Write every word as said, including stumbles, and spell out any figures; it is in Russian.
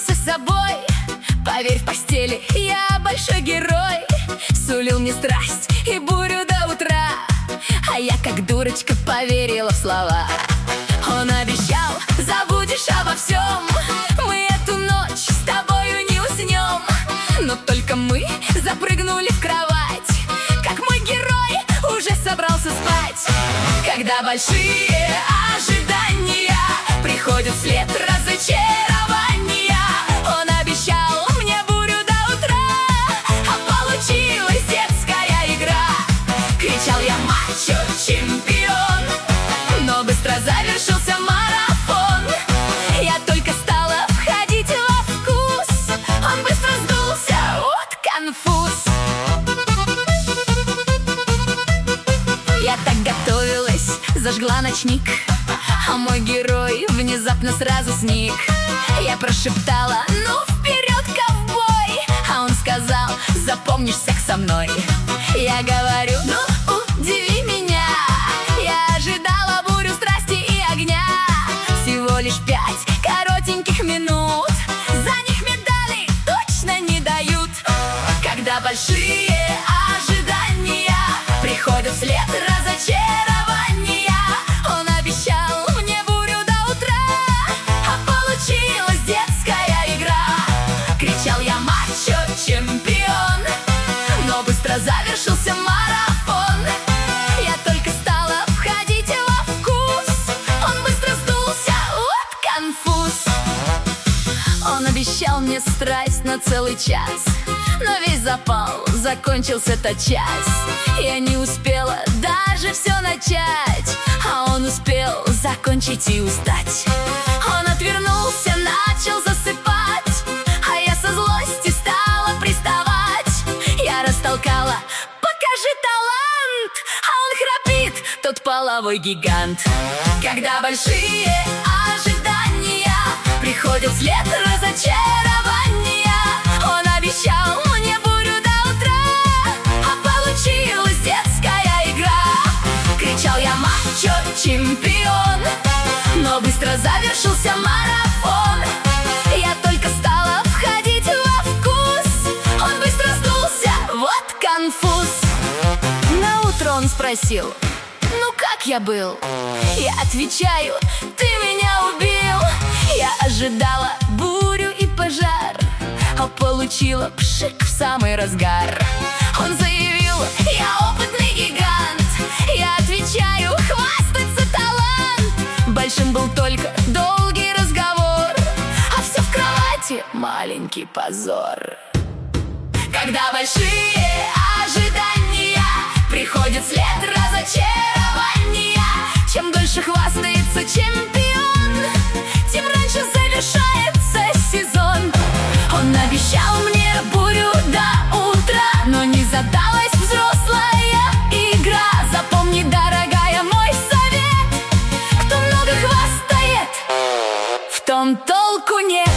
гордился собой. Поверь, в постели я большой герой. Сулил мне страсть и бурю до утра, а я как дурочка поверила в слова. Он обещал: забудешь обо всем, мы эту ночь с тобою не уснем. Но только мы запрыгнули в кровать, как мой герой уже собрался спать. Когда большие ожидания приходят вслед разочарования, он обещал мне бурю до утра, а получилась детская игра. Кричал я: мачо-чемпион, но быстро завершился марафон. Я только стала входить во вкус, он быстро сдулся, вот конфуз. Я так готовилась, зажгла ночник, а мой герой внезапно сразу сник. Я прошептала: ну вперед, ковбой! А он сказал: запомнишь секс со мной. Я говорю: ну удиви меня, я ожидала бурю страсти и огня. Всего лишь пять коротеньких минут, за них медали точно не дают. Когда большие ожидания приходят вслед разочарования, он обещал мне бурю до утра, а получилась детская игра. Кричал я: мачо-чемпион, но быстро завершился марафон. Я только стала входить во вкус, он быстро сдулся, вот конфуз. Он обещал мне страсть на целый час, но весь запал закончился тотчас. Я не успела даже все начать, а он успел закончить и устать. Он отвернулся, начал засыпать, а я со злости стала приставать. Я растолкала: покажи талант, а он храпит, тот половой гигант. Когда большие ожидания приходят вслед разочарования, он обещал мне бурю до утра, а получилась детская игра. Кричал я: мачо-чемпион, но быстро завершился марафон. Я только стала входить во вкус, он быстро сдулся, вот конфуз. Наутро он спросил: ну как я был? Я отвечаю: ты меня убил. Я ожидала бурю и пожар, а получила пшик в самый разгар. Он заявил: я опытный гигант. Я отвечаю: хвастаться талант. Большим был только долгий разговор, а все в кровати маленький позор. Когда большие ожидания приходят вслед разочарования, чем дольше хвастается чемпион, тем раньше завершается сезон. Он обещал мне бурю до утра, но не задалась взрослая игра. Запомни, дорогая, мой совет: кто много хвастает, в том толку нет.